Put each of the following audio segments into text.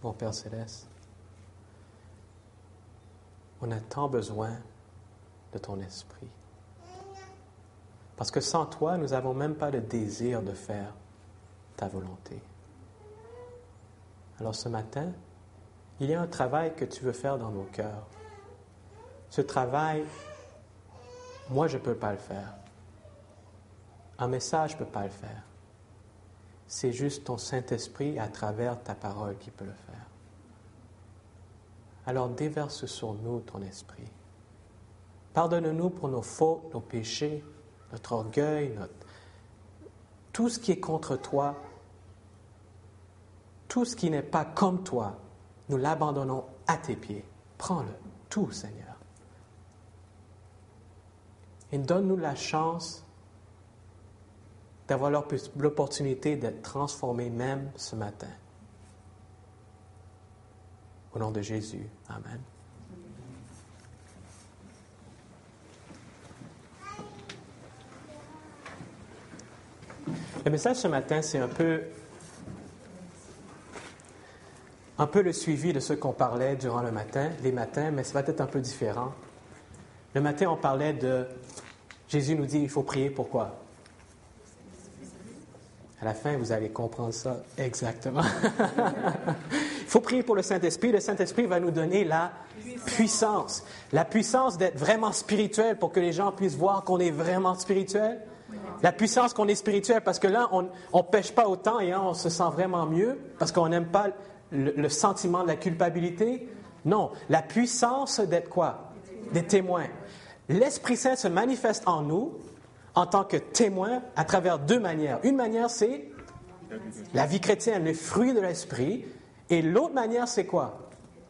mon Père Céleste, on a tant besoin de ton esprit. Parce que sans toi, nous n'avons même pas le désir de faire ta volonté. Alors ce matin, il y a un travail que tu veux faire dans nos cœurs. Ce travail, moi, je ne peux pas le faire. Un message ne peut pas le faire. C'est juste ton Saint-Esprit à travers ta parole qui peut le faire. Alors déverse sur nous ton esprit. Pardonne-nous pour nos fautes, nos péchés, notre orgueil, tout ce qui est contre toi, tout ce qui n'est pas comme toi, nous l'abandonnons à tes pieds. Prends-le, tout, Seigneur. Et donne-nous la chance d'avoir l'opportunité d'être transformés même ce matin. Au nom de Jésus. Amen. Le message ce matin, c'est un peu le suivi de ce qu'on parlait durant les matins, mais ça va être un peu différent. Le matin, on parlait de... Jésus nous dit, il faut prier pourquoi? À la fin, vous allez comprendre ça exactement. Il faut prier pour le Saint-Esprit. Le Saint-Esprit va nous donner la puissance. La puissance d'être vraiment spirituel pour que les gens puissent voir qu'on est vraiment spirituel. La puissance qu'on est spirituel, parce que là, on ne pêche pas autant et là, on se sent vraiment mieux parce qu'on n'aime pas le sentiment de la culpabilité. Non, la puissance d'être quoi? Des témoins. L'Esprit Saint se manifeste en nous en tant que témoins à travers deux manières. Une manière, c'est la vie chrétienne, le fruit de l'Esprit. Et l'autre manière, c'est quoi?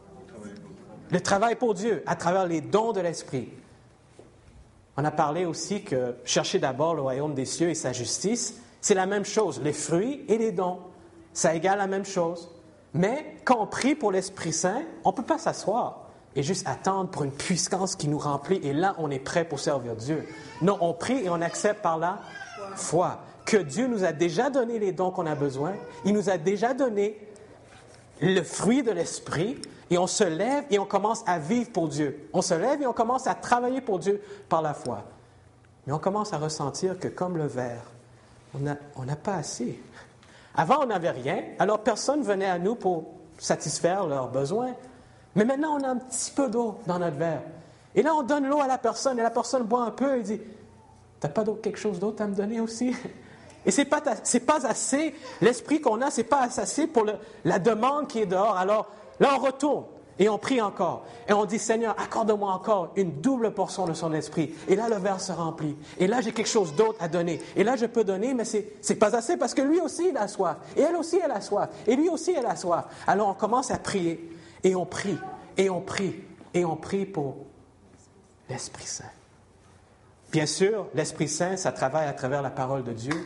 Le travail pour Dieu, à travers les dons de l'Esprit. On a parlé aussi que chercher d'abord le royaume des cieux et sa justice, c'est la même chose. Les fruits et les dons, ça égale la même chose. Mais quand on prie pour l'Esprit Saint, on ne peut pas s'asseoir et juste attendre pour une puissance qui nous remplit. Et là, on est prêt pour servir Dieu. Non, on prie et on accepte par la foi que Dieu nous a déjà donné les dons qu'on a besoin. Il nous a déjà donné le fruit de l'Esprit. Et on se lève et on commence à vivre pour Dieu. On se lève et on commence à travailler pour Dieu par la foi. Mais on commence à ressentir que comme le verre, on n'a pas assez. Avant, on n'avait rien, alors personne venait à nous pour satisfaire leurs besoins. Mais maintenant, on a un petit peu d'eau dans notre verre. Et là, on donne l'eau à la personne et la personne boit un peu et dit « T'as pas quelque chose d'autre à me donner aussi? » Et c'est pas assez. L'esprit qu'on a, c'est pas assez pour la demande qui est dehors. Alors, là, on retourne et on prie encore. Et on dit, Seigneur, accorde-moi encore une double portion de son esprit. Et là, le verre se remplit. Et là, j'ai quelque chose d'autre à donner. Et là, je peux donner, mais c'est pas assez parce que lui aussi, il a soif. Et elle aussi, elle a soif. Et lui aussi, elle a soif. Alors, on commence à prier. Et on prie. Et on prie. Et on prie pour l'Esprit Saint. Bien sûr, l'Esprit Saint, ça travaille à travers la parole de Dieu.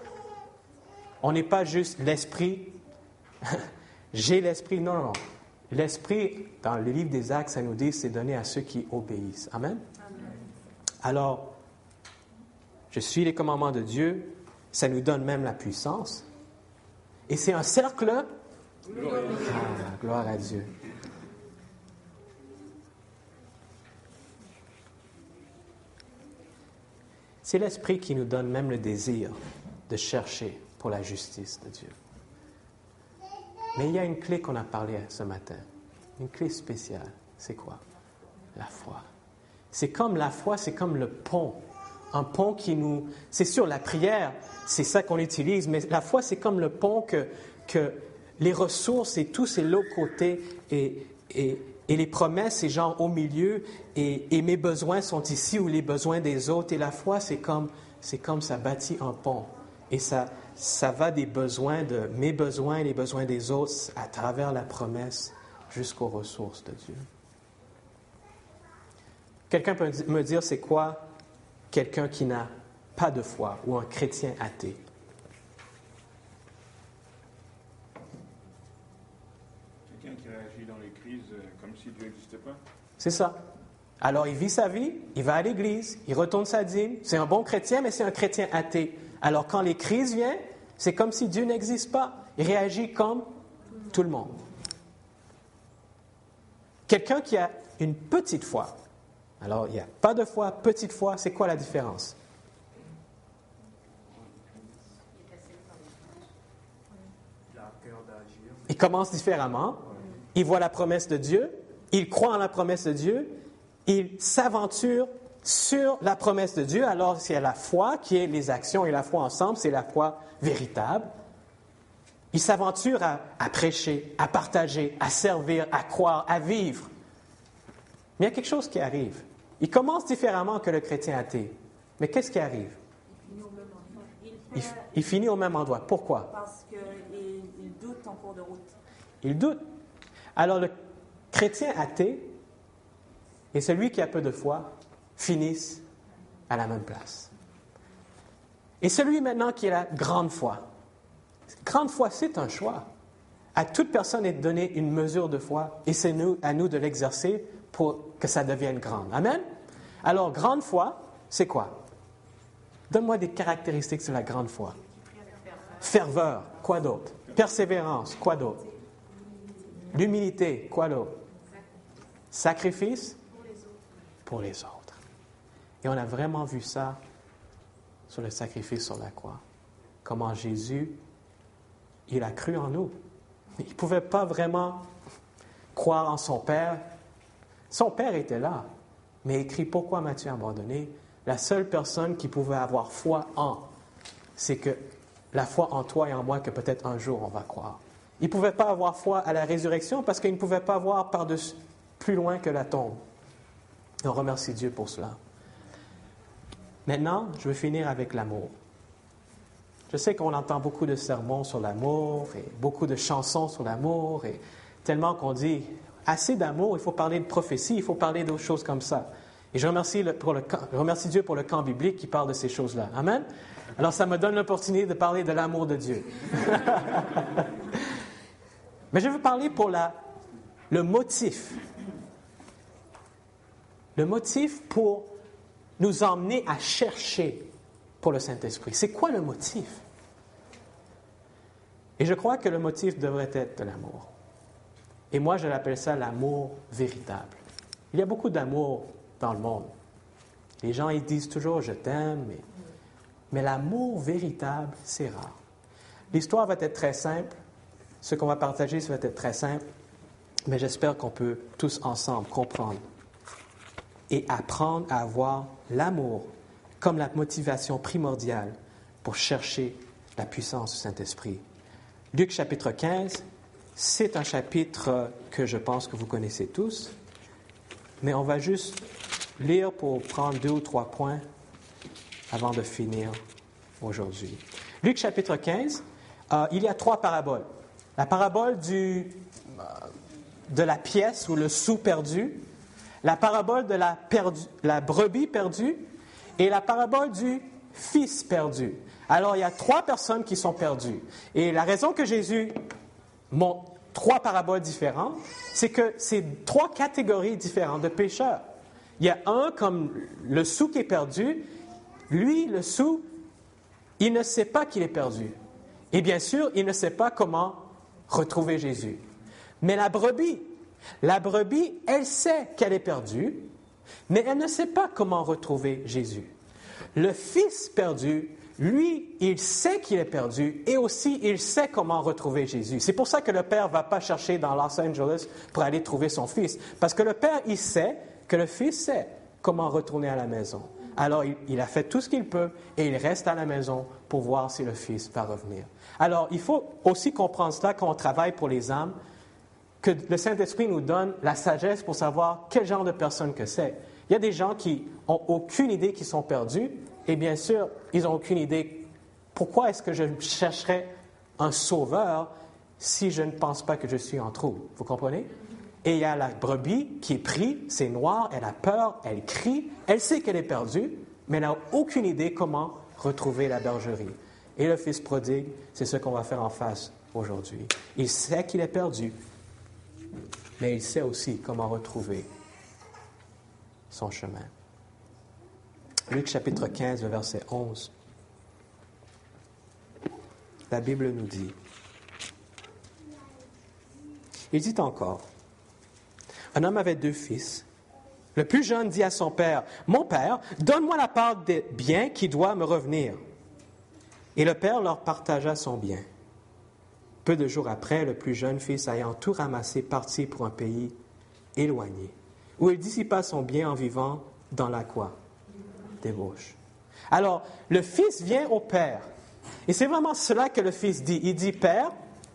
On n'est pas juste l'Esprit... J'ai l'Esprit. Non, non, non. L'Esprit, dans le livre des Actes, ça nous dit, c'est donné à ceux qui obéissent. Amen? Amen. Alors, je suis les commandements de Dieu. Ça nous donne même la puissance. Et c'est un cercle. Gloire à Dieu. C'est l'Esprit qui nous donne même le désir de chercher pour la justice de Dieu. Mais il y a une clé qu'on a parlé ce matin. Une clé spéciale. C'est quoi? La foi. C'est comme la foi, c'est comme le pont. Un pont qui nous... C'est sûr, la prière, c'est ça qu'on utilise, mais la foi, c'est comme le pont que les ressources et tout, c'est l'autre côté. Et les promesses, c'est genre au milieu. Et mes besoins sont ici ou les besoins des autres. Et la foi, c'est comme ça bâtit un pont. Et ça va des besoins de mes besoins et les besoins des autres à travers la promesse jusqu'aux ressources de Dieu. Quelqu'un peut me dire c'est quoi quelqu'un qui n'a pas de foi ou un chrétien athée? Quelqu'un qui réagit dans les crises comme si Dieu n'existait pas? C'est ça. Alors il vit sa vie, il va à l'église, il retourne sa dîme. C'est un bon chrétien, mais c'est un chrétien athée. Alors, quand les crises viennent, c'est comme si Dieu n'existe pas. Il réagit comme tout le monde. Quelqu'un qui a une petite foi. Alors, il n'y a pas de foi, petite foi, c'est quoi la différence? Il commence différemment. Il voit la promesse de Dieu. Il croit en la promesse de Dieu. Il s'aventure sur la promesse de Dieu. Alors, c'est la foi qui est les actions et la foi ensemble, c'est la foi véritable. Il s'aventure à prêcher, à partager, à servir, à croire, à vivre. Mais il y a quelque chose qui arrive. Il commence différemment que le chrétien athée. Mais qu'est-ce qui arrive? Il finit au même endroit. Pourquoi? Parce qu'il doute en cours de route. Il doute. Alors, le chrétien athée et celui qui a peu de foi finissent à la même place. Et celui maintenant qui a la grande foi. Grande foi, c'est un choix. À toute personne est donnée une mesure de foi et c'est à nous de l'exercer pour que ça devienne grande. Amen? Alors, grande foi, c'est quoi? Donne-moi des caractéristiques de la grande foi. Ferveur, quoi d'autre? Persévérance, quoi d'autre? L'humilité, quoi d'autre? Sacrifice? Pour les autres. Et on a vraiment vu ça sur le sacrifice sur la croix. Comment Jésus, il a cru en nous. Il ne pouvait pas vraiment croire en son Père. Son Père était là, mais écrit pourquoi m'as-tu abandonné? La seule personne qui pouvait avoir foi en, c'est que la foi en toi et en moi que peut-être un jour on va croire. Il ne pouvait pas avoir foi à la résurrection parce qu'il ne pouvait pas voir par-dessus, plus loin que la tombe. Et on remercie Dieu pour cela. Maintenant, je veux finir avec l'amour. Je sais qu'on entend beaucoup de sermons sur l'amour et beaucoup de chansons sur l'amour et tellement qu'on dit assez d'amour, il faut parler de prophétie, il faut parler d'autres choses comme ça. Et je remercie Dieu pour le camp biblique qui parle de ces choses-là. Amen? Alors, ça me donne l'opportunité de parler de l'amour de Dieu. Mais je veux parler pour le motif. Le motif pour nous emmener à chercher pour le Saint-Esprit. C'est quoi le motif? Et je crois que le motif devrait être de l'amour. Et moi, je l'appelle ça l'amour véritable. Il y a beaucoup d'amour dans le monde. Les gens, ils disent toujours « je t'aime », mais l'amour véritable, c'est rare. L'histoire va être très simple. Ce qu'on va partager, ça va être très simple. Mais j'espère qu'on peut tous ensemble comprendre et apprendre à avoir l'amour comme la motivation primordiale pour chercher la puissance du Saint-Esprit. Luc chapitre 15, c'est un chapitre que je pense que vous connaissez tous, mais on va juste lire pour prendre 2 ou 3 points avant de finir aujourd'hui. Luc chapitre 15, il y a 3 paraboles. La parabole de la pièce ou le sou perdu, la parabole de la brebis perdue et la parabole du fils perdu. Alors, il y a 3 personnes qui sont perdues. Et la raison que Jésus montre 3 paraboles différentes, c'est que c'est 3 catégories différentes de pécheurs. Il y a un comme le sou qui est perdu. Lui, le sou, il ne sait pas qu'il est perdu. Et bien sûr, il ne sait pas comment retrouver Jésus. Mais la brebis, elle sait qu'elle est perdue, mais elle ne sait pas comment retrouver Jésus. Le fils perdu, lui, il sait qu'il est perdu et aussi il sait comment retrouver Jésus. C'est pour ça que le père ne va pas chercher dans Los Angeles pour aller trouver son fils. Parce que le père, il sait que le fils sait comment retourner à la maison. Alors, il a fait tout ce qu'il peut et il reste à la maison pour voir si le fils va revenir. Alors, il faut aussi comprendre cela quand on travaille pour les âmes, que le Saint-Esprit nous donne la sagesse pour savoir quel genre de personne que c'est. Il y a des gens qui n'ont aucune idée qu'ils sont perdus, et bien sûr, ils n'ont aucune idée pourquoi est-ce que je chercherais un sauveur si je ne pense pas que je suis en trouble. Vous comprenez? Et il y a la brebis qui est prise, c'est noir, elle a peur, elle crie, elle sait qu'elle est perdue, mais elle n'a aucune idée comment retrouver la bergerie. Et le fils prodigue, c'est ce qu'on va faire en face aujourd'hui. Il sait qu'il est perdu, mais il sait aussi comment retrouver son chemin. Luc chapitre 15, verset 11. La Bible nous dit, il dit encore, un homme avait 2 fils. Le plus jeune dit à son père, « Mon père, donne-moi la part des biens qui doit me revenir. » Et le père leur partagea son bien. Peu de jours après, le plus jeune fils, ayant tout ramassé, partit pour un pays éloigné, où il dissipa son bien en vivant dans la quoi? Débauche. Alors, le fils vient au père. Et c'est vraiment cela que le fils dit. Il dit, « Père,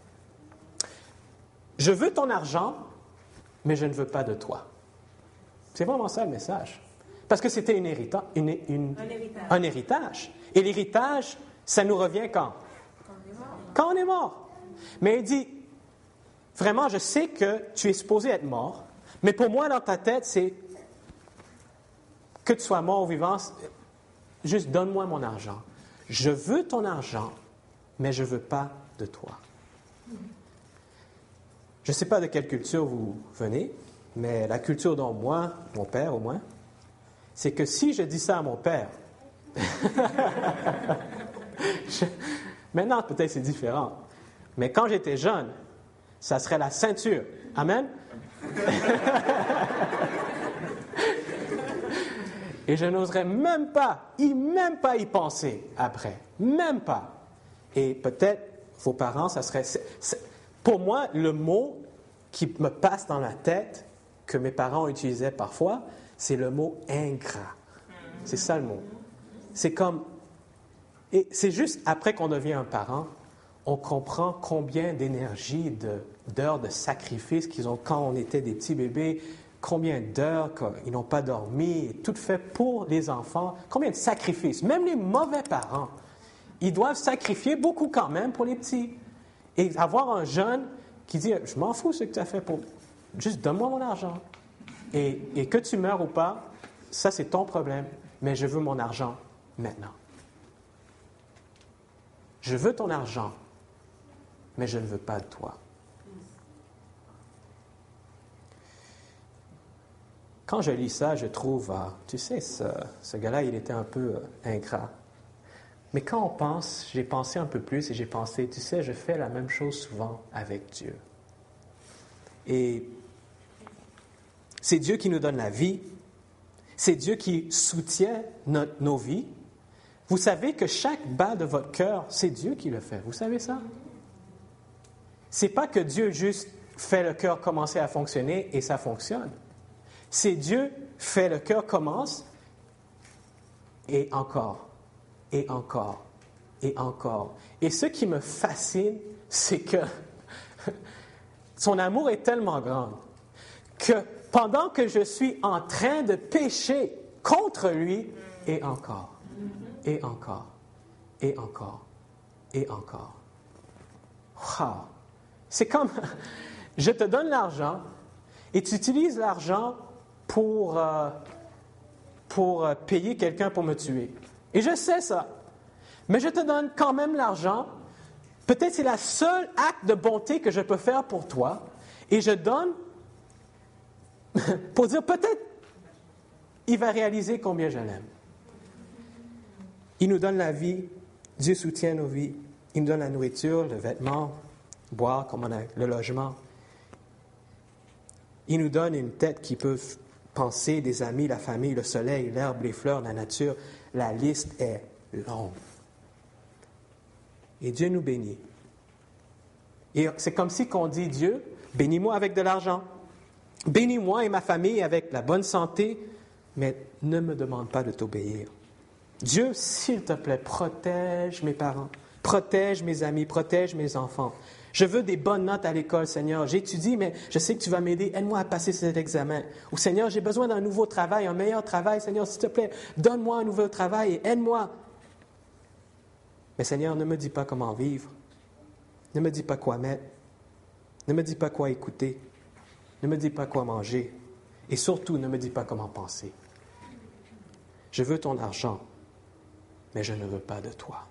je veux ton argent, mais je ne veux pas de toi. » C'est vraiment ça le message. Parce que c'était un héritage. Et l'héritage, ça nous revient quand? Quand on est mort. Mais il dit, vraiment, je sais que tu es supposé être mort, mais pour moi, dans ta tête, c'est que tu sois mort ou vivant, juste donne-moi mon argent. Je veux ton argent, mais je ne veux pas de toi. Je ne sais pas de quelle culture vous venez, mais la culture dont moi, mon père au moins, c'est que si je dis ça à mon père, maintenant peut-être c'est différent, mais quand j'étais jeune, ça serait la ceinture. Amen? Et je n'oserais même pas y penser après. Même pas. Et peut-être, vos parents, ça serait... Pour moi, le mot qui me passe dans la tête, que mes parents utilisaient parfois, c'est le mot ingrat. C'est ça le mot. C'est comme... Et c'est juste après qu'on devient un parent, on comprend combien d'énergie, d'heures de sacrifice qu'ils ont quand on était des petits bébés, combien d'heures qu'ils n'ont pas dormi, tout fait pour les enfants, combien de sacrifices. Même les mauvais parents, ils doivent sacrifier beaucoup quand même pour les petits. Et avoir un jeune qui dit « Je m'en fous ce que tu as fait pour... Juste donne-moi mon argent. Et que tu meurs ou pas, ça c'est ton problème, mais je veux mon argent maintenant. Je veux ton argent, mais je ne veux pas de toi. » Quand je lis ça, je trouve, tu sais, ce gars-là, il était un peu ingrat. Mais quand on pense, j'ai pensé un peu plus et j'ai pensé, tu sais, je fais la même chose souvent avec Dieu. Et c'est Dieu qui nous donne la vie. C'est Dieu qui soutient nos vies. Vous savez que chaque bat de votre cœur, c'est Dieu qui le fait. Vous savez ça? C'est pas que Dieu juste fait le cœur commencer à fonctionner et ça fonctionne. C'est Dieu fait le cœur commence et encore, et encore, et encore. Et ce qui me fascine, c'est que son amour est tellement grand que pendant que je suis en train de pécher contre lui, et encore, et encore, et encore, et encore. Wow! C'est comme, je te donne l'argent et tu utilises l'argent pour payer quelqu'un pour me tuer. Et je sais ça. Mais je te donne quand même l'argent. Peut-être c'est la seule acte de bonté que je peux faire pour toi. Et je donne pour dire peut-être il va réaliser combien je l'aime. Il nous donne la vie. Dieu soutient nos vies. Il nous donne la nourriture, le vêtement, boire, comme on a, le logement. Il nous donne une tête qui peut penser, des amis, la famille, le soleil, l'herbe, les fleurs, la nature. La liste est longue. Et Dieu nous bénit. Et c'est comme si qu'on dit, Dieu, bénis-moi avec de l'argent. Bénis-moi et ma famille avec la bonne santé, mais ne me demande pas de t'obéir. Dieu, s'il te plaît, protège mes parents, protège mes amis, protège mes enfants. Je veux des bonnes notes à l'école, Seigneur. J'étudie, mais je sais que tu vas m'aider. Aide-moi à passer cet examen. Ou Seigneur, j'ai besoin d'un nouveau travail, un meilleur travail. Seigneur, s'il te plaît, donne-moi un nouveau travail et aide-moi. Mais Seigneur, ne me dis pas comment vivre. Ne me dis pas quoi mettre. Ne me dis pas quoi écouter. Ne me dis pas quoi manger. Et surtout, ne me dis pas comment penser. Je veux ton argent, mais je ne veux pas de toi.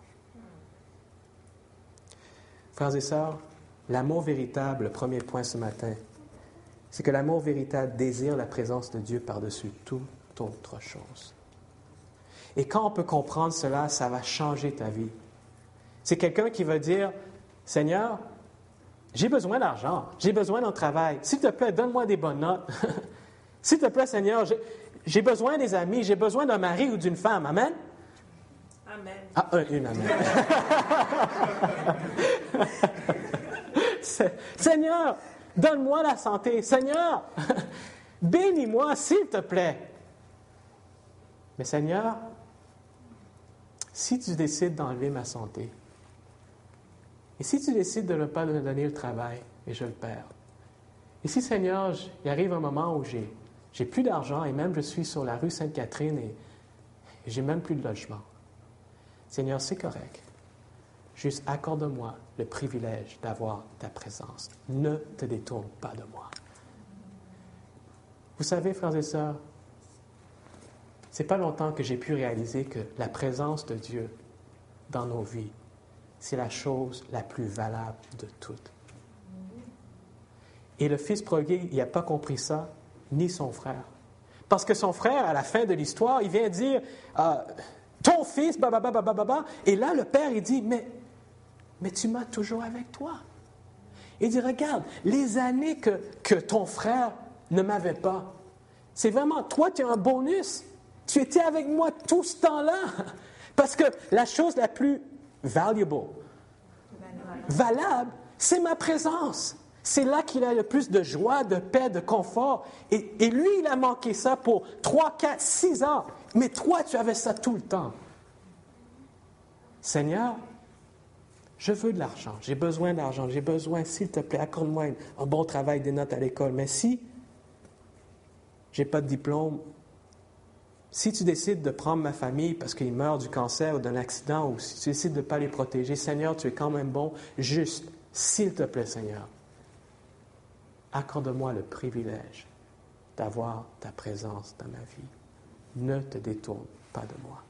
Frères et sœurs, l'amour véritable, le premier point ce matin, c'est que l'amour véritable désire la présence de Dieu par-dessus toute autre chose. Et quand on peut comprendre cela, ça va changer ta vie. C'est quelqu'un qui va dire, Seigneur, J'ai besoin d'argent. J'ai besoin d'un travail. S'il te plaît, donne-moi des bonnes notes. S'il te plaît, Seigneur, j'ai besoin des amis. J'ai besoin d'un mari ou d'une femme. Amen? Amen. Ah, une amen. Seigneur, donne-moi la santé. Seigneur, bénis-moi, s'il te plaît. Mais Seigneur, si tu décides d'enlever ma santé, et si tu décides de ne pas me donner le travail, et je le perds, et si, Seigneur, il arrive un moment où j'ai plus d'argent, et même je suis sur la rue Sainte-Catherine, et j'ai même plus de logement, Seigneur, c'est correct. Juste accorde-moi le privilège d'avoir ta présence. Ne te détourne pas de moi. Vous savez, frères et sœurs, c'est pas longtemps que j'ai pu réaliser que la présence de Dieu dans nos vies, c'est la chose la plus valable de toutes. Et le fils prodigue, il n'a pas compris ça, ni son frère. Parce que son frère, à la fin de l'histoire, il vient dire ton fils, et là, le père, il dit, mais tu m'as toujours avec toi. Il dit, regarde, les années que ton frère ne m'avait pas, c'est vraiment, toi, tu as un bonus. Tu étais avec moi tout ce temps-là. Parce que la chose la plus valable, c'est ma présence. C'est là qu'il a le plus de joie, de paix, de confort. Et lui, il a manqué ça pour 3, 4, 6 ans. Mais toi, tu avais ça tout le temps. Seigneur, je veux de l'argent. J'ai besoin d'argent. J'ai besoin, s'il te plaît, accorde-moi un bon travail, des notes à l'école. Mais si je n'ai pas de diplôme, si tu décides de prendre ma famille parce qu'ils meurent du cancer ou d'un accident, ou si tu décides de ne pas les protéger, Seigneur, tu es quand même bon. Juste, s'il te plaît, Seigneur, accorde-moi le privilège d'avoir ta présence dans ma vie. Ne te détourne pas de moi.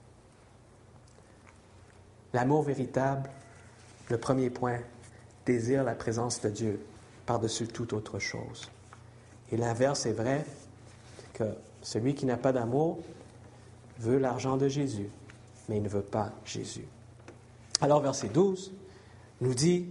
L'amour véritable, le premier point, désire la présence de Dieu par-dessus toute autre chose. Et l'inverse est vrai, que celui qui n'a pas d'amour veut l'argent de Jésus, mais il ne veut pas Jésus. Alors, verset 12 nous dit,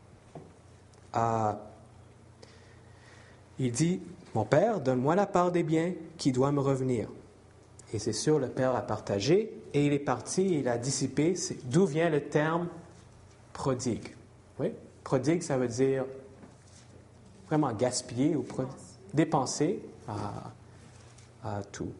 il dit, « Mon Père, donne-moi la part des biens qui doit me revenir. » Et c'est sûr, le Père a partagé, et il est parti, il a dissipé. D'où vient le terme prodigue? Oui, prodigue, ça veut dire vraiment gaspiller ou dépenser à tout.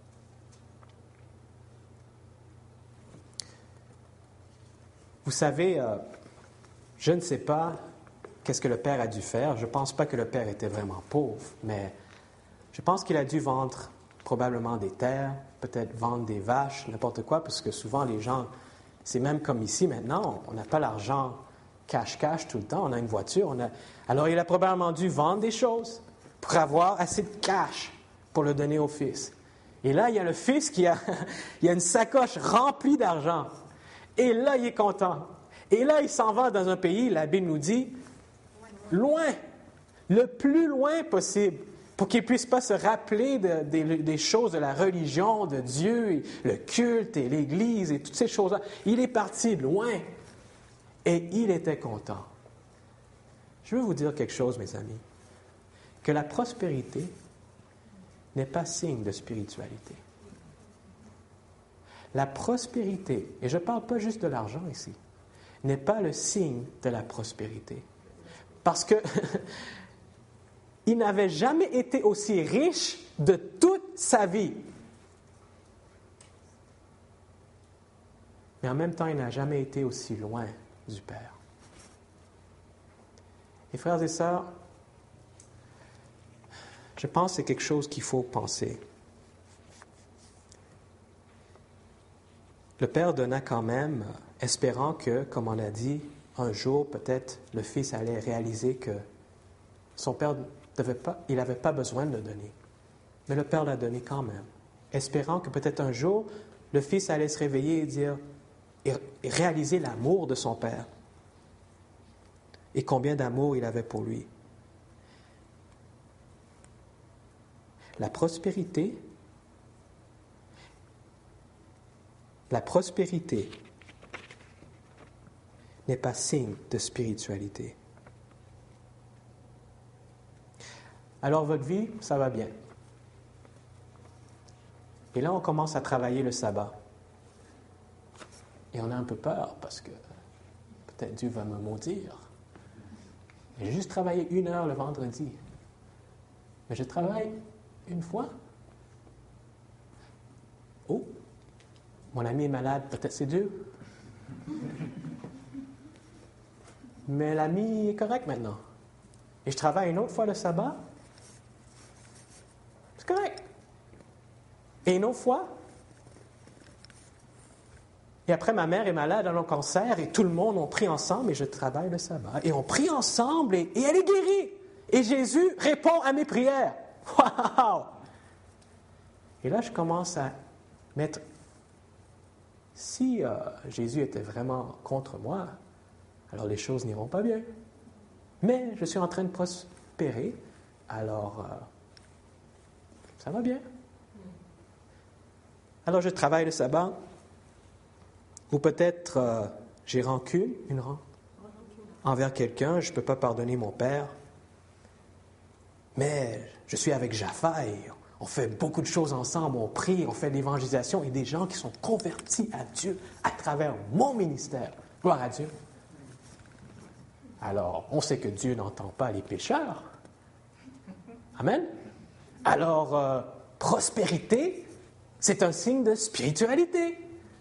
Vous savez, je ne sais pas qu'est-ce que le Père a dû faire. Je ne pense pas que le Père était vraiment pauvre, mais je pense qu'il a dû vendre probablement des terres, peut-être vendre des vaches, n'importe quoi, parce que souvent les gens, c'est même comme ici maintenant, on n'a pas l'argent cash tout le temps, on a une voiture. Alors il a probablement dû vendre des choses pour avoir assez de cash pour le donner au fils. Et là, il y a le fils il a une sacoche remplie d'argent. Et là, il est content. Et là, il s'en va dans un pays, la Bible nous dit, loin, le plus loin possible, pour qu'il ne puisse pas se rappeler des choses de la religion, de Dieu, et le culte et l'Église et toutes ces choses-là. Il est parti loin. Et il était content. Je veux vous dire quelque chose, mes amis, que la prospérité n'est pas signe de spiritualité. La prospérité, et je ne parle pas juste de l'argent ici, n'est pas le signe de la prospérité. Parce que il n'avait jamais été aussi riche de toute sa vie. Mais en même temps, il n'a jamais été aussi loin du Père. Et frères et sœurs, je pense que c'est quelque chose qu'il faut penser. Le Père donna quand même, espérant que, comme on l'a dit, un jour, peut-être, le Fils allait réaliser que son Père il n'avait pas besoin de le donner. Mais le Père l'a donné quand même, espérant que peut-être un jour, le Fils allait se réveiller et dire, et réaliser l'amour de son Père. Et combien d'amour il avait pour lui. La prospérité n'est pas signe de spiritualité. Alors votre vie, ça va bien. Et là, on commence à travailler le sabbat. Et on a un peu peur parce que peut-être Dieu va me maudire. J'ai juste travaillé 1 heure le vendredi. Mais je travaille une fois. Oh, mon ami est malade, peut-être c'est Dieu. Mais l'ami est correct maintenant. Et je travaille une autre fois le sabbat. C'est correct. Et une autre fois. Et après, ma mère est malade, elle a un cancer, et tout le monde, on prie ensemble, et je travaille le sabbat. Et on prie ensemble, et elle est guérie. Et Jésus répond à mes prières. Wow! Et là, je commence à mettre... Si Jésus était vraiment contre moi, alors les choses n'iront pas bien. Mais je suis en train de prospérer, alors ça va bien. Alors je travaille le sabbat, ou peut-être j'ai rancune, envers quelqu'un, je ne peux pas pardonner mon père, mais je suis avec Jaffa et on fait beaucoup de choses ensemble, on prie, on fait de l'évangélisation et des gens qui sont convertis à Dieu à travers mon ministère. Gloire à Dieu. Alors, on sait que Dieu n'entend pas les pécheurs. Amen. Alors, prospérité, c'est un signe de spiritualité.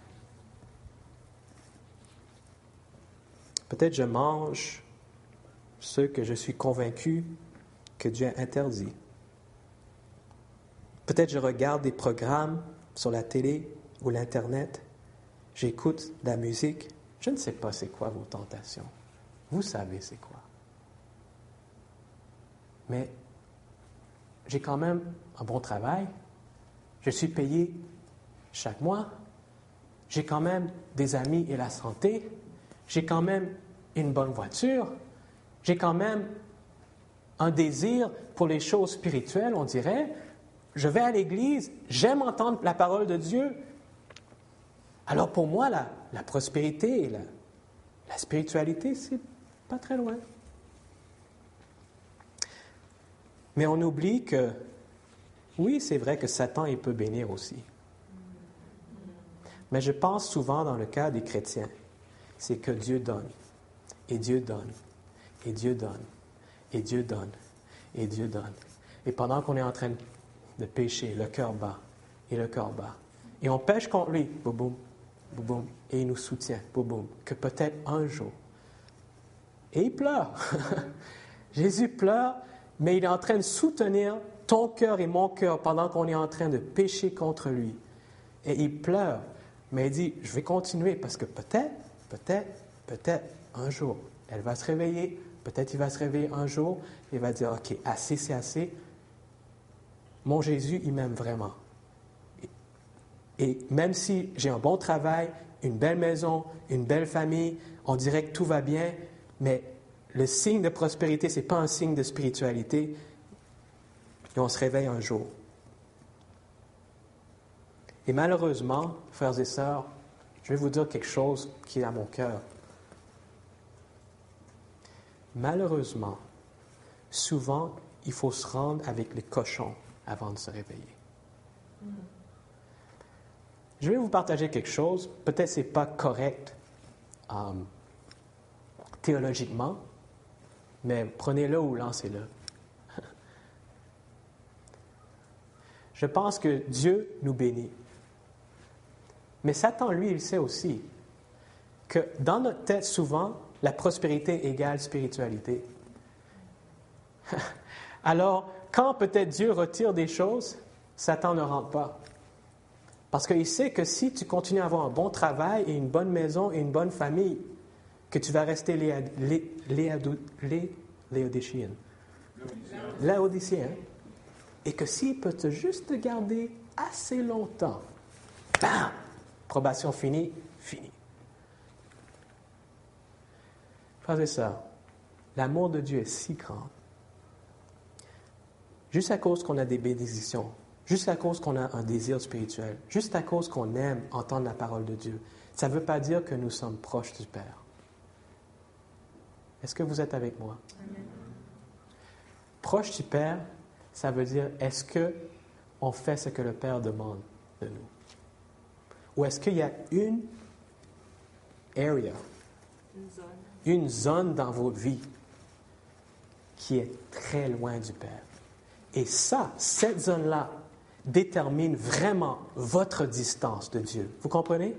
Peut-être je mange ce que je suis convaincu que Dieu a interdit. Peut-être je regarde des programmes sur la télé ou l'Internet. J'écoute de la musique. Je ne sais pas c'est quoi vos tentations. Vous savez c'est quoi. Mais j'ai quand même un bon travail. Je suis payé chaque mois. J'ai quand même des amis et la santé. J'ai quand même une bonne voiture. J'ai quand même un désir pour les choses spirituelles, on dirait. Je vais à l'église, j'aime entendre la parole de Dieu. Alors pour moi, la prospérité et la spiritualité, c'est pas très loin. Mais on oublie que, oui, c'est vrai que Satan, il peut bénir aussi. Mais je pense souvent dans le cas des chrétiens, c'est que Dieu donne, et Dieu donne, et Dieu donne, et Dieu donne, et Dieu donne. Et pendant qu'on est en train de pécher, le cœur bat, et le cœur bat. Et on pêche contre lui, boum, boum, boum, boum, et il nous soutient, boum, boum, que peut-être un jour. Et il pleure. Jésus pleure, mais il est en train de soutenir ton cœur et mon cœur pendant qu'on est en train de pécher contre lui. Et il pleure, mais il dit, je vais continuer parce que peut-être, un jour, elle va se réveiller, peut-être il va se réveiller un jour, il va dire, OK, assez, c'est assez. Mon Jésus, il m'aime vraiment. Et même si j'ai un bon travail, une belle maison, une belle famille, on dirait que tout va bien, mais le signe de prospérité, ce n'est pas un signe de spiritualité. Et on se réveille un jour. Et malheureusement, frères et sœurs, je vais vous dire quelque chose qui est à mon cœur. Malheureusement, souvent, il faut se rendre avec les cochons avant de se réveiller. Je vais vous partager quelque chose. Peut-être que ce n'est pas correct théologiquement, mais prenez-le ou lancez-le. Je pense que Dieu nous bénit. Mais Satan, lui, il sait aussi que dans notre tête, souvent, la prospérité égale spiritualité. Alors, quand peut-être Dieu retire des choses, Satan ne rentre pas. Parce qu'il sait que si tu continues à avoir un bon travail et une bonne maison et une bonne famille, que tu vas rester laodicéen, et que s'il peut te juste garder assez longtemps, bam, probation finie, fini. Frères et sœurs, l'amour de Dieu est si grand. Juste à cause qu'on a des bénédictions, juste à cause qu'on a un désir spirituel, juste à cause qu'on aime entendre la parole de Dieu, ça ne veut pas dire que nous sommes proches du Père. Est-ce que vous êtes avec moi? Amen. Proche du Père, Ça veut dire, est-ce qu'on fait ce que le Père demande de nous? Ou est-ce qu'il y a une zone dans votre vie qui est très loin du Père? Et cette zone-là détermine vraiment votre distance de Dieu. Vous comprenez?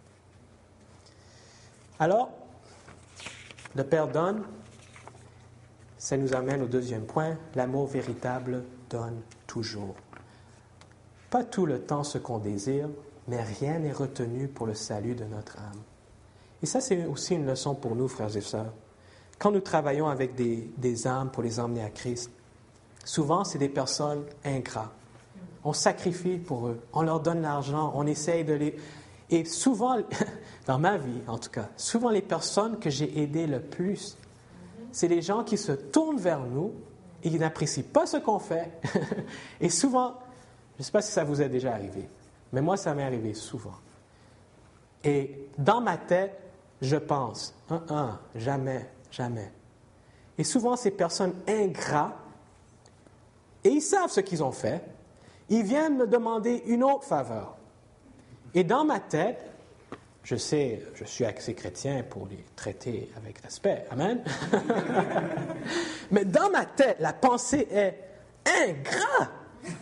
Alors, le Père donne, ça nous amène au deuxième point, l'amour véritable donne toujours. Pas tout le temps ce qu'on désire, mais rien n'est retenu pour le salut de notre âme. Et ça, c'est aussi une leçon pour nous, frères et sœurs. Quand nous travaillons avec des âmes pour les emmener à Christ, souvent, c'est des personnes ingrats. On sacrifie pour eux, on leur donne l'argent, on essaye de les... Et souvent, dans ma vie en tout cas, souvent les personnes que j'ai aidées le plus, c'est les gens qui se tournent vers nous et qui n'apprécient pas ce qu'on fait. Et souvent, je ne sais pas si ça vous est déjà arrivé, mais moi, ça m'est arrivé souvent. Et dans ma tête, je pense, jamais, jamais. Et souvent, ces personnes ingrats, et ils savent ce qu'ils ont fait, ils viennent me demander une autre faveur. Et dans ma tête, je sais, je suis assez chrétien pour les traiter avec respect. Amen. Mais dans ma tête, la pensée est ingrat.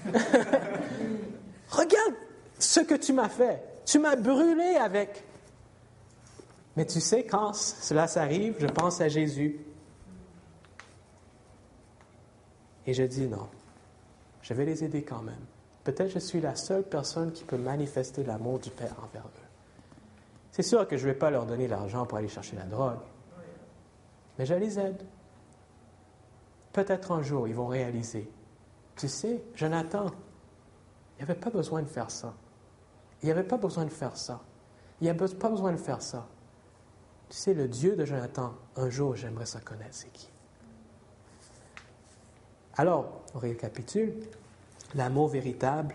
Regarde ce que tu m'as fait. Tu m'as brûlé avec. Mais tu sais, quand cela s'arrive, je pense à Jésus. Et je dis non. Je vais les aider quand même. Peut-être je suis la seule personne qui peut manifester l'amour du Père envers eux. C'est sûr que je ne vais pas leur donner l'argent pour aller chercher la drogue, mais je les aide. Peut-être un jour, ils vont réaliser, tu sais, Jonathan, il n'y avait pas besoin de faire ça. Il n'y avait pas besoin de faire ça. Il n'y avait pas besoin de faire ça. Tu sais, le Dieu de Jonathan, un jour, j'aimerais ça connaître, c'est qui? Alors, on récapitule. L'amour véritable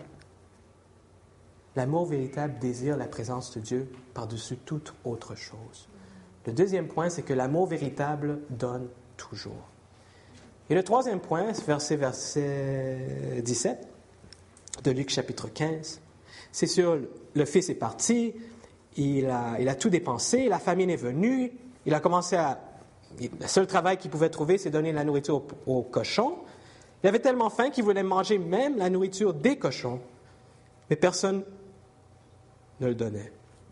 désire la présence de Dieu par-dessus toute autre chose. Le deuxième point, c'est que l'amour véritable donne toujours. Et le troisième point, verset 17 de Luc chapitre 15, c'est sur le fils est parti, il a tout dépensé, la famine est venue, il a commencé le seul travail qu'il pouvait trouver, c'est donner la nourriture aux cochons. Il avait tellement faim qu'il voulait manger même la nourriture des cochons, mais personne ne le donnait.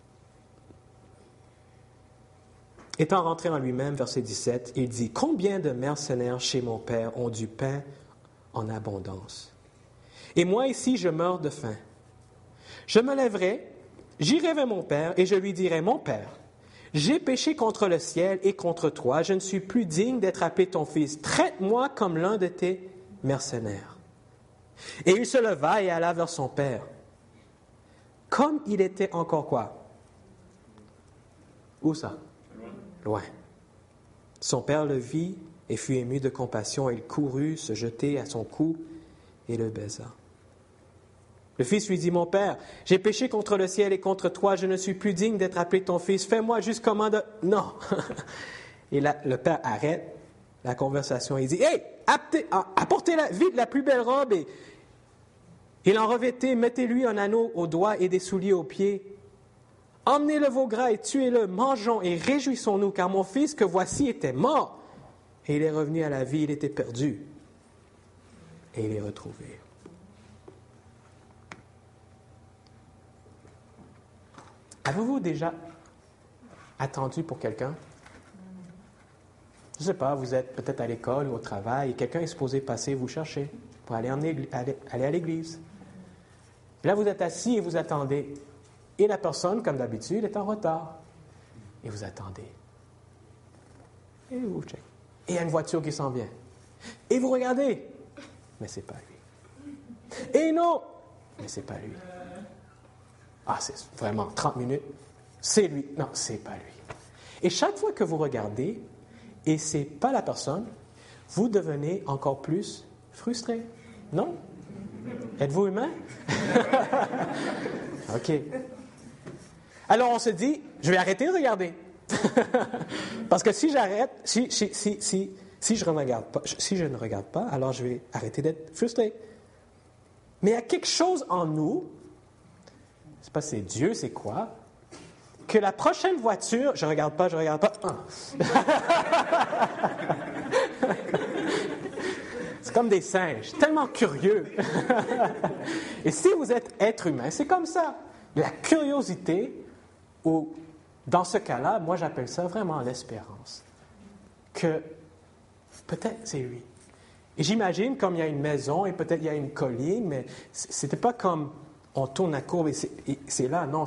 Étant rentré en lui-même, verset 17, il dit « Combien de mercenaires chez mon père ont du pain en abondance? Et moi ici, je meurs de faim. Je me lèverai, j'irai vers mon père et je lui dirai « Mon père, j'ai péché contre le ciel et contre toi, je ne suis plus digne d'être appelé ton fils. Traite-moi comme l'un de tes mercenaires. » Et il se leva et alla vers son père. Comme il était encore quoi? Où ça? Loin. Son père le vit et fut ému de compassion. Il courut se jeter à son cou et le baisa. Le fils lui dit, « Mon père, j'ai péché contre le ciel et contre toi, je ne suis plus digne d'être appelé ton fils. Fais-moi juste comme de... » Non. Et là, le père arrête la conversation. Il dit, « Hey, apportez vite la plus belle robe et il en revêtez, mettez-lui un anneau au doigt et des souliers aux pieds. Emmenez le veau gras et tuez-le, mangeons et réjouissons-nous, car mon fils que voici était mort et il est revenu à la vie, il était perdu et il est retrouvé. » Avez-vous déjà attendu pour quelqu'un? Je ne sais pas, vous êtes peut-être à l'école ou au travail et quelqu'un est supposé passer vous chercher pour aller à l'église. Et là, vous êtes assis et vous attendez. Et la personne, comme d'habitude, est en retard. Et vous attendez. Et vous checkez. Et il y a une voiture qui s'en vient. Et vous regardez. Mais ce n'est pas lui. Et non! Mais ce n'est pas lui. Ah, c'est vraiment 30 minutes. C'est lui. Non, c'est pas lui. Et chaque fois que vous regardez, et ce n'est pas la personne, vous devenez encore plus frustré. Non? Êtes-vous humain? OK. Alors on se dit, je vais arrêter de regarder. Parce que si j'arrête, si Si je ne regarde pas, alors je vais arrêter d'être frustré. Mais il y a quelque chose en nous, je ne sais pas si c'est Dieu, c'est quoi, que la prochaine voiture, je ne regarde pas. C'est comme des singes, tellement curieux. Et si vous êtes être humain, c'est comme ça. La curiosité, ou dans ce cas-là, moi j'appelle ça vraiment l'espérance. Que peut-être c'est lui. Et j'imagine comme il y a une maison et peut-être il y a une colline, mais c'était pas comme on tourne la courbe et c'est là. Non,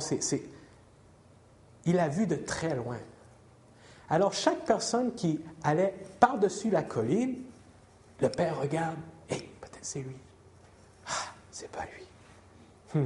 il a vu de très loin. Alors chaque personne qui allait par-dessus la colline, le Père regarde, peut-être c'est lui. Ah, c'est pas lui.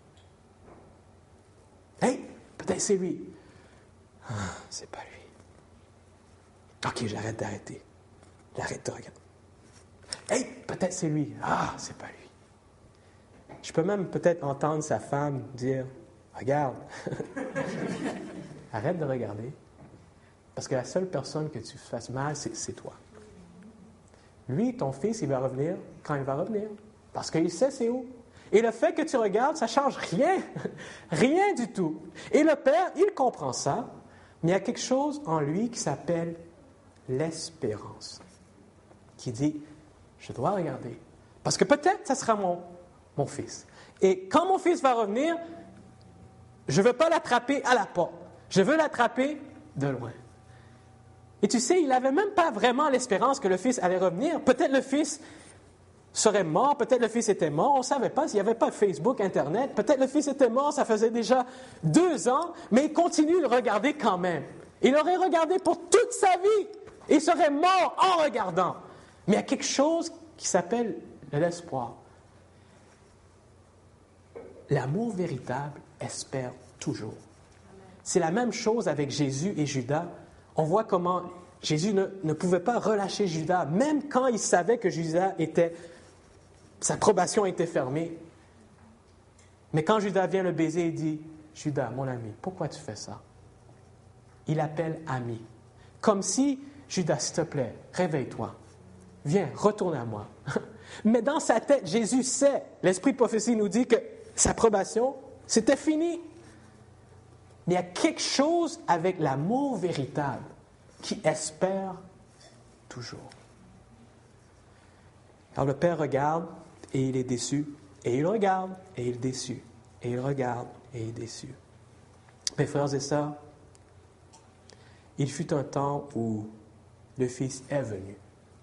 Peut-être c'est lui. Ah, c'est pas lui. OK, j'arrête d'arrêter. J'arrête de regarder. Peut-être c'est lui. Ah, c'est pas lui. Je peux même peut-être entendre sa femme dire, regarde. Arrête de regarder. Parce que la seule personne que tu fasses mal, c'est toi. Lui, ton fils, il va revenir quand il va revenir. Parce qu'il sait c'est où. Et le fait que tu regardes, ça ne change rien. Rien du tout. Et le Père, il comprend ça, mais il y a quelque chose en lui qui s'appelle l'espérance. Qui dit, je dois regarder. Parce que peut-être, ça sera mon fils. Et quand mon fils va revenir, je ne veux pas l'attraper à la porte. Je veux l'attraper de loin. Et tu sais, il n'avait même pas vraiment l'espérance que le fils allait revenir. Peut-être le fils serait mort, peut-être le fils était mort, on ne savait pas, s'il n'y avait pas Facebook, Internet, peut-être le fils était mort, ça faisait déjà 2 ans, mais il continue de le regarder quand même. Il aurait regardé pour toute sa vie, et il serait mort en regardant. Mais il y a quelque chose qui s'appelle l'espoir. L'amour véritable espère toujours. C'est la même chose avec Jésus et Judas. On voit comment Jésus ne pouvait pas relâcher Judas, même quand il savait que Judas sa probation était fermée. Mais quand Judas vient le baiser, il dit, « Judas, mon ami, pourquoi tu fais ça? » Il appelle ami. Comme si, « Judas, s'il te plaît, réveille-toi. Viens, retourne à moi. » Mais dans sa tête, Jésus sait, l'Esprit de prophétie nous dit que sa probation, c'était fini. Mais il y a quelque chose avec l'amour véritable qui espère toujours. Alors le Père regarde et il est déçu, et il regarde et il est déçu, et il regarde et il est déçu. Mes frères et sœurs, il fut un temps où le Fils est venu.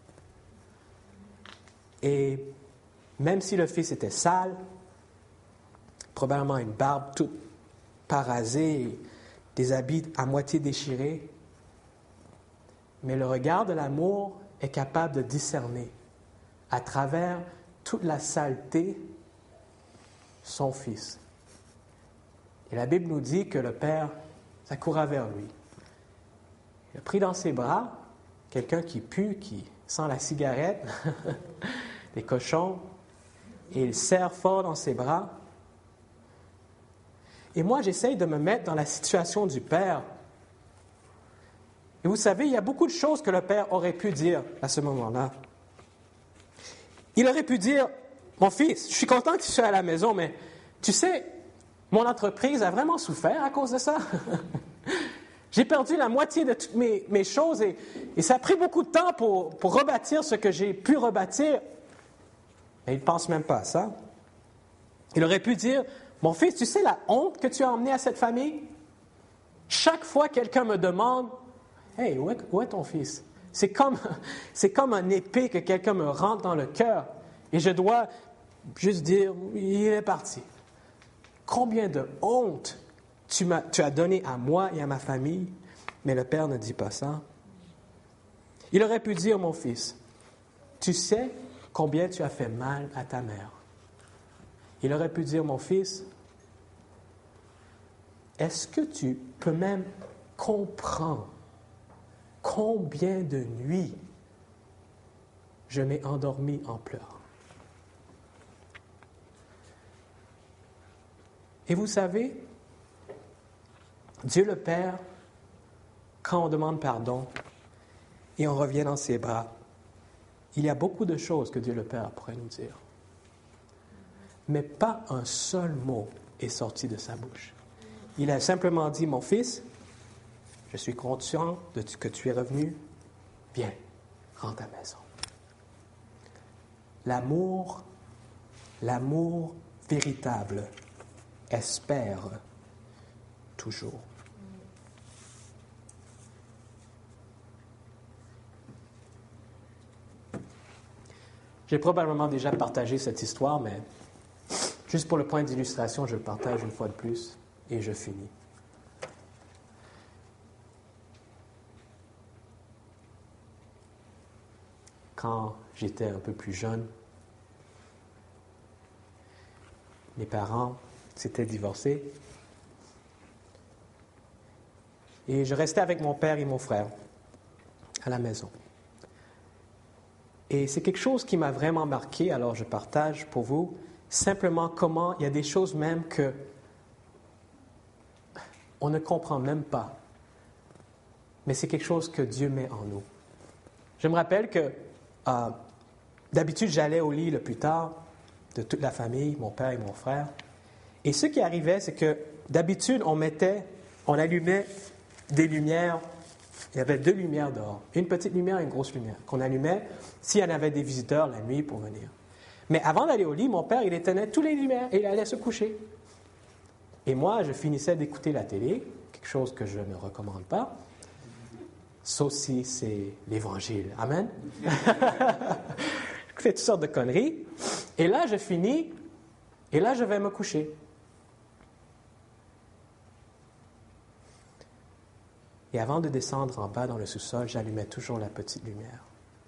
Et même si le Fils était sale, probablement une barbe toute parasée, des habits à moitié déchirés, mais le regard de l'amour est capable de discerner à travers toute la saleté son Fils. Et la Bible nous dit que le Père, ça courait vers lui. Il a pris dans ses bras quelqu'un qui pue, qui sent la cigarette, des cochons, et il serre fort dans ses bras. Et moi, j'essaye de me mettre dans la situation du Père. Et vous savez, il y a beaucoup de choses que le Père aurait pu dire à ce moment-là. Il aurait pu dire, « Mon fils, je suis content que tu sois à la maison, mais tu sais, mon entreprise a vraiment souffert à cause de ça. J'ai perdu la moitié de toutes mes choses et ça a pris beaucoup de temps pour rebâtir ce que j'ai pu rebâtir. » Et il ne pense même pas à ça. Il aurait pu dire, « Mon fils, tu sais la honte que tu as emmenée à cette famille? Chaque fois que quelqu'un me demande, « Hey, où est ton fils? » C'est comme un épée que quelqu'un me rentre dans le cœur et je dois juste dire, « Il est parti. » Combien de honte tu as donné à moi et à ma famille, mais le Père ne dit pas ça. Il aurait pu dire, « Mon fils, tu sais combien tu as fait mal à ta mère. » Il aurait pu dire, « Mon fils, est-ce que tu peux même comprendre combien de nuits je m'ai endormi en pleurant? » Et vous savez, Dieu le Père, quand on demande pardon et on revient dans ses bras, Il y a beaucoup de choses que Dieu le Père pourrait nous dire. Mais pas un seul mot est sorti de sa bouche. Il a simplement dit, mon fils, je suis conscient de ce que tu es revenu. Viens, rentre à la maison. L'amour véritable espère toujours. J'ai probablement déjà partagé cette histoire, mais juste pour le point d'illustration, je le partage une fois de plus et je finis. Quand j'étais un peu plus jeune, mes parents s'étaient divorcés et je restais avec mon père et mon frère à la maison. Et c'est quelque chose qui m'a vraiment marqué, alors je partage pour vous simplement comment il y a des choses même que on ne comprend même pas, mais c'est quelque chose que Dieu met en nous. Je me rappelle que d'habitude, j'allais au lit le plus tard de toute la famille, mon père et mon frère. Et ce qui arrivait, c'est que d'habitude, on allumait des lumières. Il y avait 2 lumières dehors, une petite lumière et une grosse lumière, qu'on allumait s'il y en avait des visiteurs la nuit pour venir. Mais avant d'aller au lit, mon père, il éteignait toutes les lumières et il allait se coucher. Et moi, je finissais d'écouter la télé, quelque chose que je ne recommande pas, sauf si c'est l'Évangile. Amen? Je fais toutes sortes de conneries. Et là, je finis, et là, je vais me coucher. Et avant de descendre en bas dans le sous-sol, j'allumais toujours la petite lumière.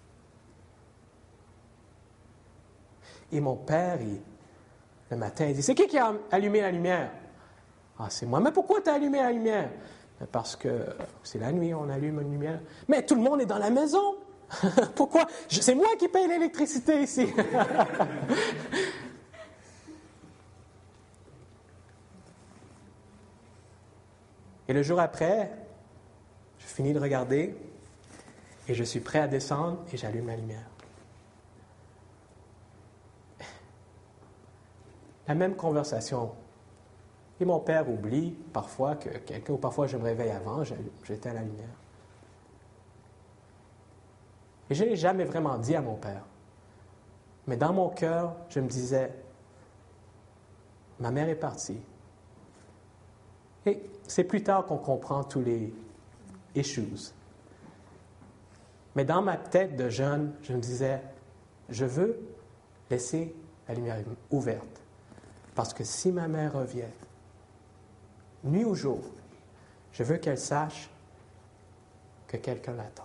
Et mon père, le matin, il dit, « C'est qui a allumé la lumière? » « Ah, c'est moi. »« Mais pourquoi tu as allumé la lumière? » »« Parce que c'est la nuit, on allume une lumière. »« Mais tout le monde est dans la maison. Pourquoi? C'est moi qui paye l'électricité ici. » Et le jour après, je finis de regarder et je suis prêt à descendre et j'allume la lumière. La même conversation. Et mon père oublie parfois que quelqu'un, ou parfois je me réveille avant, j'éteins la lumière. Et je ne l'ai jamais vraiment dit à mon père. Mais dans mon cœur, je me disais, ma mère est partie. Et c'est plus tard qu'on comprend tous les issues. Mais dans ma tête de jeune, je me disais, je veux laisser la lumière ouverte. Parce que si ma mère revient, nuit ou jour, je veux qu'elle sache que quelqu'un l'attend.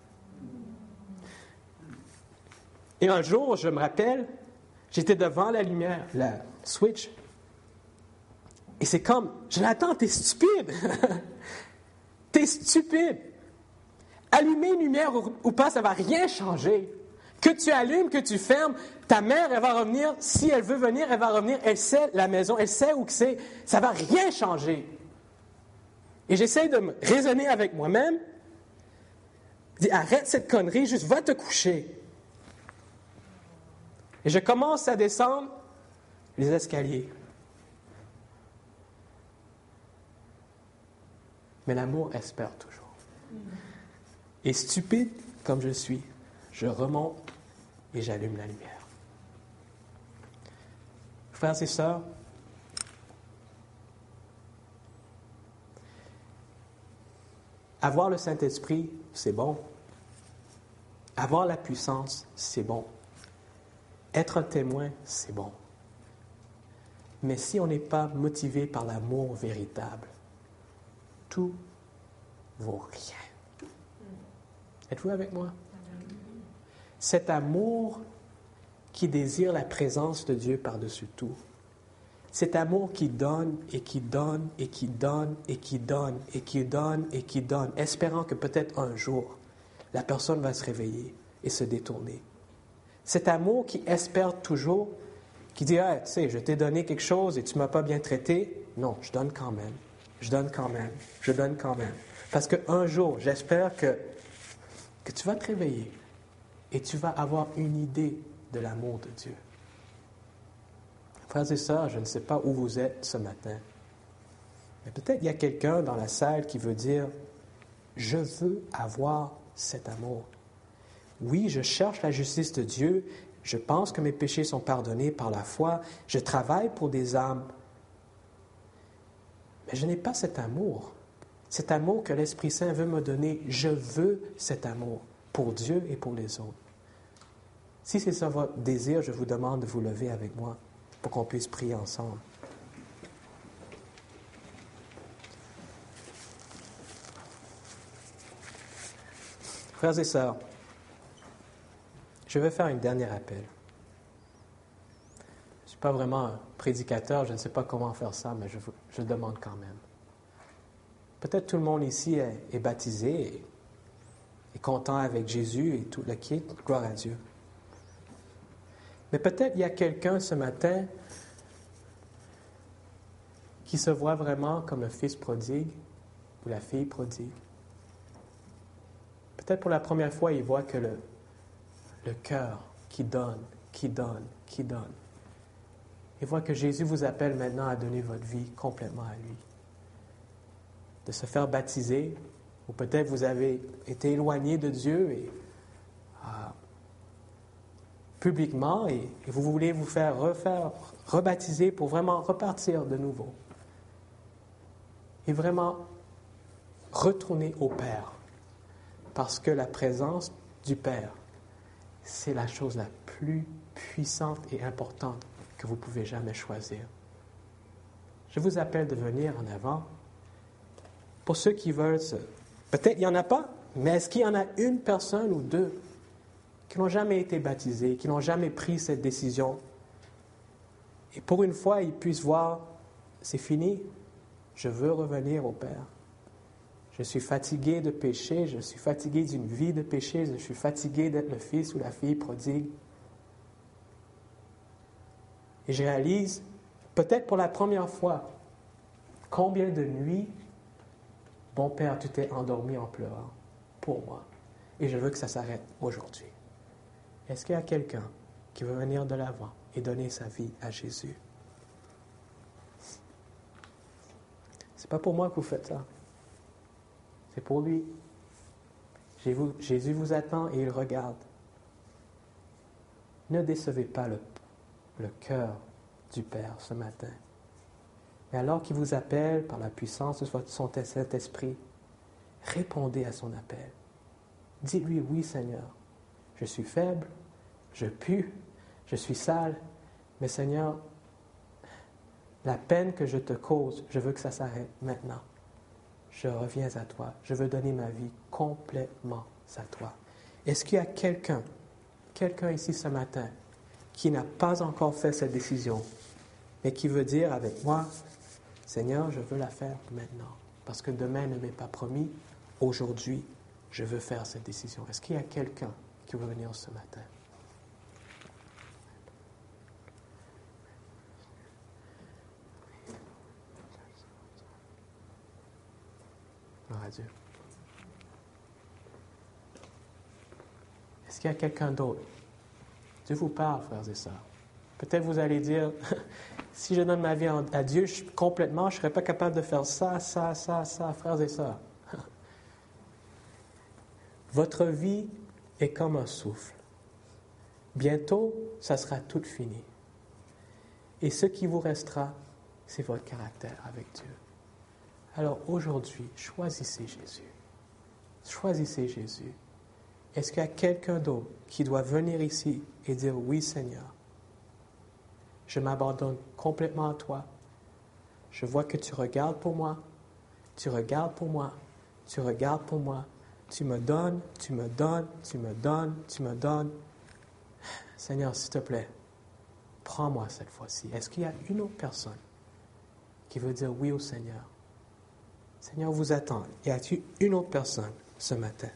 Et un jour, je me rappelle, j'étais devant la lumière, la switch, et c'est comme, je l'attends, t'es stupide! T'es stupide! Allumer une lumière ou pas, ça ne va rien changer. Que tu allumes, que tu fermes, ta mère, elle va revenir. Si elle veut venir, elle va revenir. Elle sait la maison, elle sait où que c'est. Ça ne va rien changer. Et j'essaie de me raisonner avec moi-même. Je dis, arrête cette connerie, juste va te coucher. Et je commence à descendre les escaliers. Mais l'amour espère toujours. Et stupide comme je suis, je remonte et j'allume la lumière. Frères et sœurs, avoir le Saint-Esprit, c'est bon. Avoir la puissance, c'est bon. Être un témoin, c'est bon. Mais si on n'est pas motivé par l'amour véritable, tout vaut rien. Êtes-vous avec moi? Cet amour qui désire la présence de Dieu par-dessus tout. Cet amour qui donne et qui donne et qui donne et qui donne et qui donne et qui donne, espérant que peut-être un jour, la personne va se réveiller et se détourner. Cet amour qui espère toujours, qui dit, ah, tu sais, je t'ai donné quelque chose et tu ne m'as pas bien traité. Non, je donne quand même. Je donne quand même. Je donne quand même. Parce qu'un jour, j'espère que tu vas te réveiller et tu vas avoir une idée de l'amour de Dieu. Frères et sœurs, je ne sais pas où vous êtes ce matin, mais peut-être il y a quelqu'un dans la salle qui veut dire, je veux avoir cet amour. Oui, je cherche la justice de Dieu, je pense que mes péchés sont pardonnés par la foi, je travaille pour des âmes, mais je n'ai pas cet amour que l'Esprit Saint veut me donner. Je veux cet amour pour Dieu et pour les autres. Si c'est ça votre désir, je vous demande de vous lever avec moi pour qu'on puisse prier ensemble. Frères et sœurs, je vais faire un dernier appel. Je ne suis pas vraiment un prédicateur, je ne sais pas comment faire ça, mais je demande quand même. Peut-être tout le monde ici est baptisé et est content avec Jésus et tout le kit, gloire à Dieu. Mais peut-être il y a quelqu'un ce matin qui se voit vraiment comme le fils prodigue ou la fille prodigue. Peut-être pour la première fois, il voit que le cœur qui donne, qui donne, qui donne. Il voit que Jésus vous appelle maintenant à donner votre vie complètement à lui. De se faire baptiser, ou peut-être vous avez été éloigné de Dieu et publiquement et vous voulez vous faire rebaptiser pour vraiment repartir de nouveau. Et vraiment retourner au Père. Parce que la présence du Père, c'est la chose la plus puissante et importante que vous pouvez jamais choisir. Je vous appelle de venir en avant. Pour ceux qui veulent, peut-être il n'y en a pas, mais est-ce qu'il y en a une personne ou deux qui n'ont jamais été baptisés, qui n'ont jamais pris cette décision? Et pour une fois, ils puissent voir, c'est fini, je veux revenir au Père. Je suis fatigué de péché, je suis fatigué d'une vie de péché, je suis fatigué d'être le fils ou la fille prodigue. Et je réalise, peut-être pour la première fois, combien de nuits, bon Père, tu t'es endormi en pleurant pour moi. Et je veux que ça s'arrête aujourd'hui. Est-ce qu'il y a quelqu'un qui veut venir de l'avant et donner sa vie à Jésus? C'est pas pour moi que vous faites ça. C'est pour lui. Jésus vous attend et il regarde. Ne décevez pas le cœur du Père ce matin. Mais alors qu'il vous appelle par la puissance de son Saint-Esprit, répondez à son appel. Dites-lui, oui Seigneur, je suis faible, je pue, je suis sale, mais Seigneur, la peine que je te cause, je veux que ça s'arrête maintenant. Je reviens à toi. Je veux donner ma vie complètement à toi. Est-ce qu'il y a quelqu'un ici ce matin qui n'a pas encore fait cette décision, mais qui veut dire avec moi, Seigneur, je veux la faire maintenant, parce que demain ne m'est pas promis. Aujourd'hui, je veux faire cette décision. Est-ce qu'il y a quelqu'un qui veut venir ce matin? Gloire à Dieu. Est-ce qu'il y a quelqu'un d'autre? Dieu vous parle, frères et sœurs. Peut-être vous allez dire, si je donne ma vie à Dieu complètement, je ne serais pas capable de faire ça, frères et sœurs. Votre vie est comme un souffle. Bientôt, ça sera tout fini. Et ce qui vous restera, c'est votre caractère avec Dieu. Alors aujourd'hui, choisissez Jésus. Choisissez Jésus. Est-ce qu'il y a quelqu'un d'autre qui doit venir ici et dire, oui Seigneur, je m'abandonne complètement à toi. Je vois que tu regardes pour moi, tu regardes pour moi, tu regardes pour moi. Tu me donnes, tu me donnes, tu me donnes, tu me donnes. Seigneur, s'il te plaît, prends-moi cette fois-ci. Est-ce qu'il y a une autre personne qui veut dire oui au Seigneur? Seigneur vous attend. Y a-t-il une autre personne ce matin?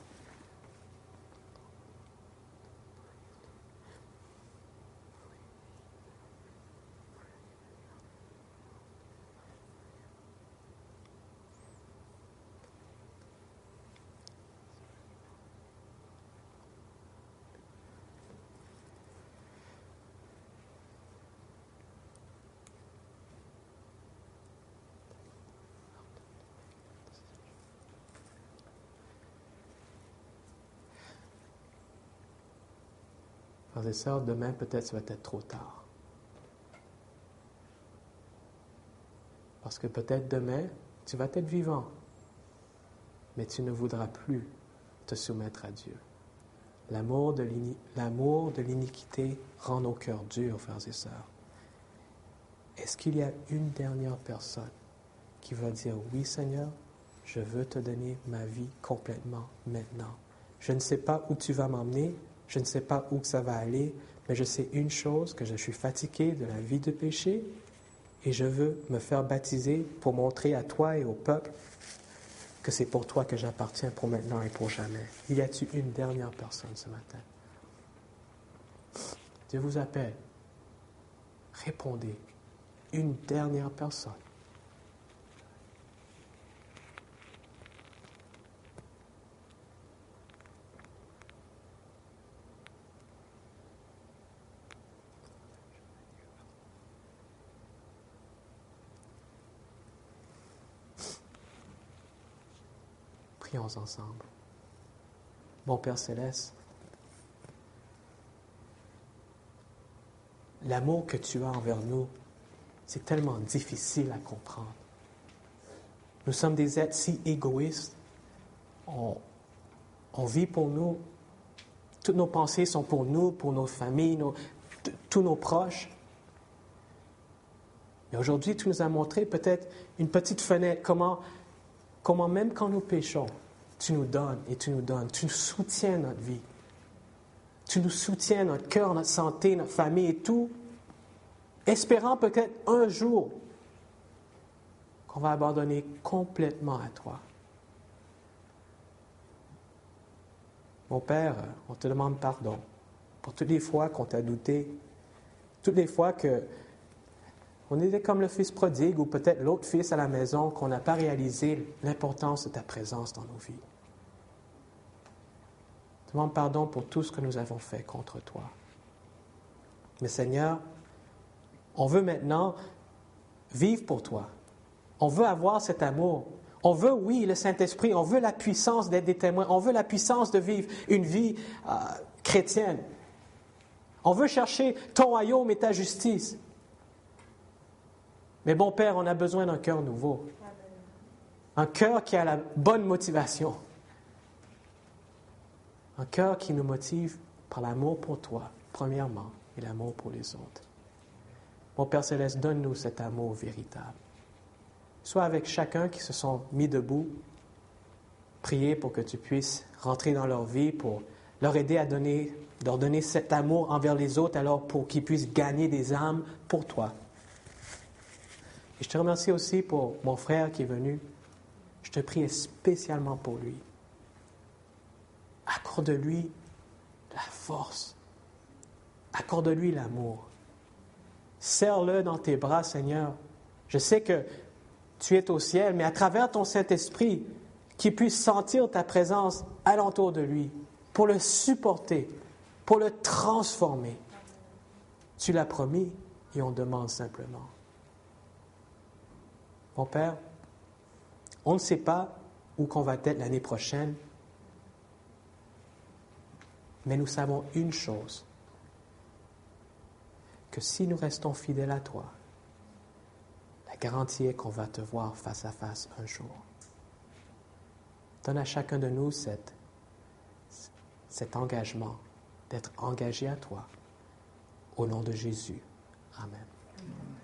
Frères et sœurs, demain, peut-être, ça va être trop tard. Parce que peut-être demain, tu vas être vivant, mais tu ne voudras plus te soumettre à Dieu. L'amour de l'iniquité rend nos cœurs durs, frères et sœurs. Est-ce qu'il y a une dernière personne qui va dire, oui Seigneur, je veux te donner ma vie complètement maintenant. Je ne sais pas où tu vas m'emmener, je ne sais pas où ça va aller, mais je sais une chose, que je suis fatigué de la vie de péché et je veux me faire baptiser pour montrer à toi et au peuple que c'est pour toi que j'appartiens pour maintenant et pour jamais. Y a-t-il une dernière personne ce matin? Dieu vous appelle. Répondez. Une dernière personne. Prions ensemble. Bon Père Céleste, l'amour que tu as envers nous, c'est tellement difficile à comprendre. Nous sommes des êtres si égoïstes. On vit pour nous. Toutes nos pensées sont pour nous, pour nos familles, tous nos proches. Et aujourd'hui, tu nous as montré peut-être une petite fenêtre, comment même quand nous péchons, tu nous donnes et tu nous donnes. Tu nous soutiens notre vie. Tu nous soutiens notre cœur, notre santé, notre famille et tout, espérant peut-être un jour qu'on va abandonner complètement à toi. Mon Père, on te demande pardon pour toutes les fois qu'on t'a douté, toutes les fois qu'on était comme le fils prodigue ou peut-être l'autre fils à la maison, qu'on n'a pas réalisé l'importance de ta présence dans nos vies. Je te demande pardon pour tout ce que nous avons fait contre toi. Mais Seigneur, on veut maintenant vivre pour toi. On veut avoir cet amour. On veut, oui, le Saint-Esprit. On veut la puissance d'être des témoins. On veut la puissance de vivre une vie chrétienne. On veut chercher ton royaume et ta justice. Mais bon Père, on a besoin d'un cœur nouveau. Un cœur qui a la bonne motivation. Un cœur qui nous motive par l'amour pour toi, premièrement, et l'amour pour les autres. Mon Père Céleste, donne-nous cet amour véritable. Sois avec chacun qui se sont mis debout. Priez pour que tu puisses rentrer dans leur vie, pour leur aider à leur donner cet amour envers les autres, alors pour qu'ils puissent gagner des âmes pour toi. Et je te remercie aussi pour mon frère qui est venu. Je te prie spécialement pour lui. Accorde-lui la force. Accorde-lui l'amour. Serre-le dans tes bras, Seigneur. Je sais que tu es au ciel, mais à travers ton Saint-Esprit, qu'il puisse sentir ta présence alentour de lui, pour le supporter, pour le transformer. Tu l'as promis et on demande simplement. Mon Père, on ne sait pas où qu'on va être l'année prochaine, mais nous savons une chose, que si nous restons fidèles à toi, la garantie est qu'on va te voir face à face un jour. Donne à chacun de nous cet engagement d'être engagé à toi. Au nom de Jésus. Amen.